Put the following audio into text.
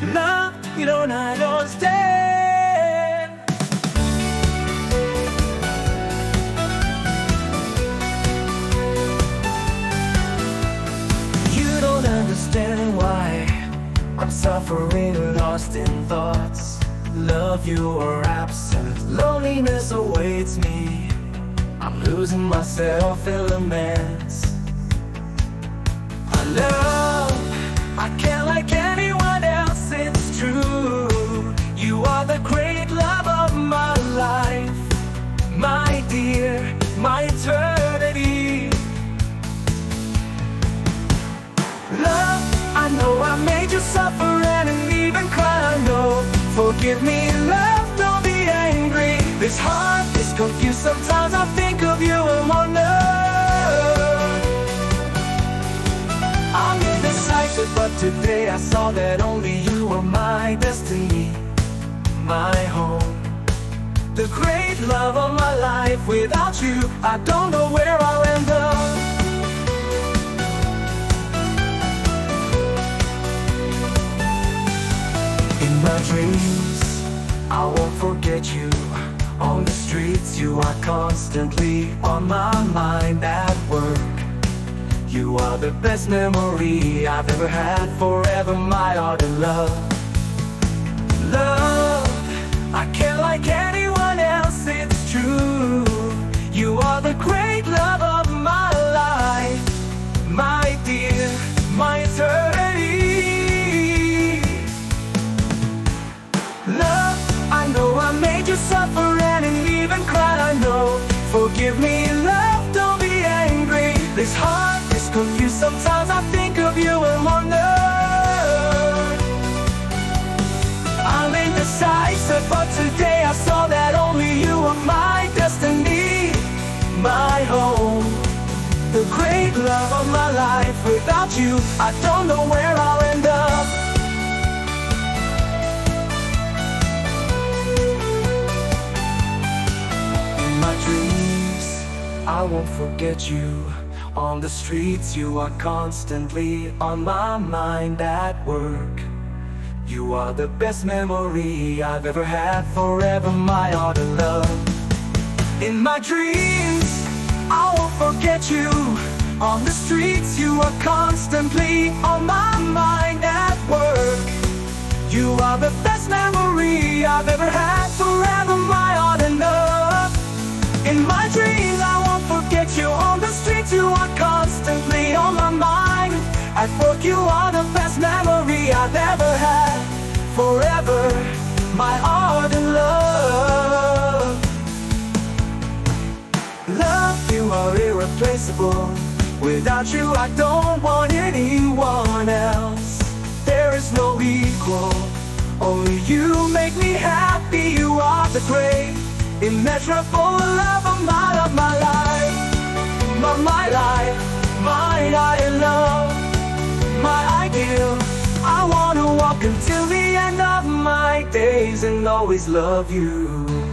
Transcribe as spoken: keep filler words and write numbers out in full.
Love, you don't understand. You don't understand why I'm suffering, lost in thoughts. Love, you are absent. Loneliness awaits me. I'm losing myself in laments. I love, I can't like anyone else, it's true. You are the great love of my life, my dear, my eternity. Love, I know I made you suffer and even cry, I know. Forgive me, love, don't be angry. This heart is confused, sometimes I think of you and wonder. I'm indecisive, but today I saw that only you are my destiny, my home. The great love of my life, without you, I don't know where I'll end up. In my dreams, I won't forget you. On the streets, you are constantly on my mind. At work, you are the best memory I've ever had. Forever my art and love. Love, I can't like anyone else, it's true. You are the great love of my life, my dear, my eternity. Love, I know I made you suffer and even cry, I know. Forgive me, love, don't be angry. This heart is confused, sometimes I think of you and wonder. I'm indecisive, but today I saw that only you are my destiny, my home. The great love of my life, without you, I don't know where I'll end up. I won't forget you. On the streets, you are constantly on my mind. At work, you are the best memory I've ever had. Forever my art and love. In my dreams, I won't forget you. On the streets, you are constantly on my mind. At work, you are the best memory I've ever had. Forever my art and love. In my dreams, I won't forget you. On the streets, you are constantly on my mind. At work, you are the best memory I've ever had. Forever, my art and love. Love, you are irreplaceable. Without you, I don't want anyone else. There is no equal. Only you make me happy. You are the great, immeasurable love of my, of my life, my, my life, my I love, my ideal. I wanna walk until the end of my days and always love you.